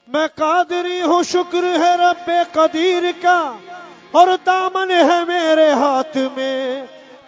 मैं कादरी हूँ शुक्र है रब्बे कदीर का, और दामन है मेरे हाथ में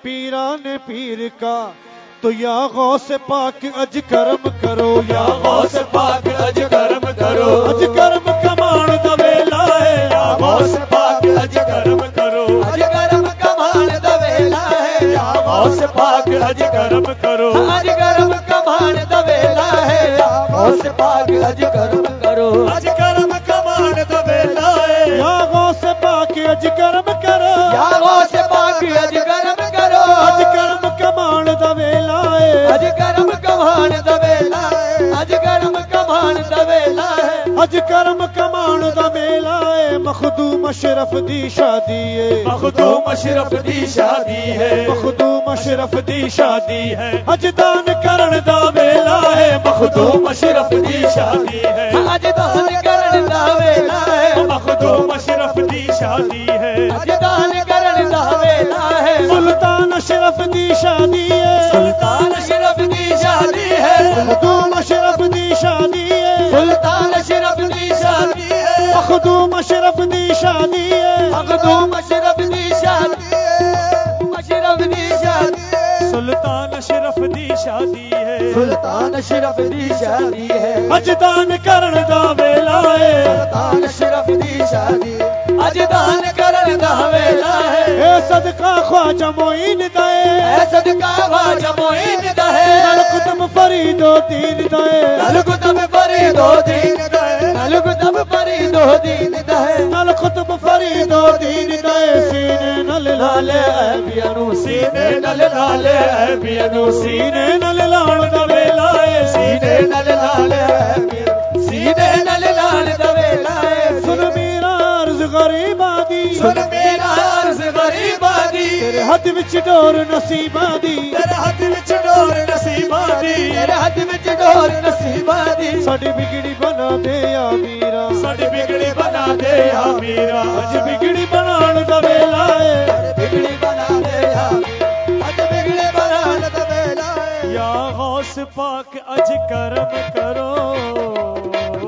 पीरान पीर का। तो या गौस पाक अज करम करो, या गौस पाक अज करम करो, अज करम कमान दवेला है, या गौस पाक अज करम करो, अज करम कमान दवेला है, या गौस पाक अज करम करो, अज करम कमान दवेला है, या गौस पाक अज करम करो, अज करम कमान दवेला है, या गौस पाक अज करम करो, या गौस पाक अज करम करो, अज करम कमान दवेला है, अज करम कमान दवेला है, अज करम कमान दवेला है, अज करम कमान दवेला है। मखदूम अशरफ दी शादी है, मखदूम अशरफ दी शादी है, मखदूम अशरफ दी शादी है। अज दान करण दा वेला है, मखदूम अशरफ दी शादी है, अज दान करण दा वेला है, मखदूम अशरफ दी शादी है, अज दान करण दा वेला है, सुल्तान अशरफ दी शादी है, सुल्तान अशरफ दी शादी है, मखदूम अशरफ दी शादी है, सुल्तान अशरफ दी शादी है, मखदूम अशरफ दी शादी है, मखदूम अशरफ दी शादी है, अशरफ दी शादी है, सुल्तान अशरफ दी शादी है, सुल्तान अशरफ दी शादी है, अज दान करण दा वेला है, सुल्तान अशरफ दी शादी, अज दान करण दा वेला है, ए सदका ख्वाजा मोइन दए, ऐ सदका ख्वाजा मोइन दहे, नल कुतुब फरीदो दीन दए, नल कुतुब फरीदो दीन दहे, नल कुतुब फरीदो दीन दहे, नल कुतुब फरीदो दीन दए। सीने नल लाले ऐबियनु, सीने नल लाले ऐबियनु, सीने नल लाल दा वेला है, सीने नल लाल है, सीने नल लाल दवेला है, सुन मेरा अर्ज गरीबा दी, सुन मेरा अर्ज गरीबा दी, तेरे हथ विच डोर नसीबा दी, तेरे हाथ विच डोर नसीबा दी, तेरे हाथ विच डोर नसीबा दी, साडी बिगड़ी बना दे या मीरा, साडी बिगड़ी बना दे या मीरा, अज बिगड़ी बनाण दा वेला है, बिगड़ी बना दे या अज बिगड़ी बनान दवेला है, या गौस पाक अज करम करो।